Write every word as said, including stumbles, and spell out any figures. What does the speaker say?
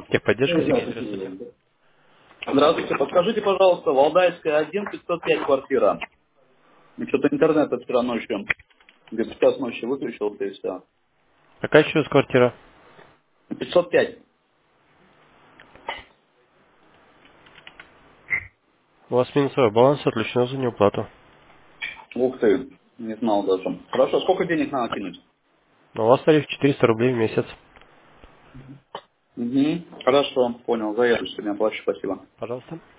Техподдержка, Сергей, здравствуйте. Здравствуйте. Здравствуйте. Подскажите, пожалуйста, Валдайская один, пятьсот пять квартира. Что-то интернет вчера ночью, где-то в час ночи выключился и все. Какая еще раз квартира? пятьсот пять. У вас минусовой баланс отключено за неуплату. Ух ты, не знал даже. Хорошо, сколько денег надо кинуть? Но у вас тариф четыреста рублей в месяц. Угу. Хорошо, понял, заеду сегодня, оплачу, спасибо. Пожалуйста.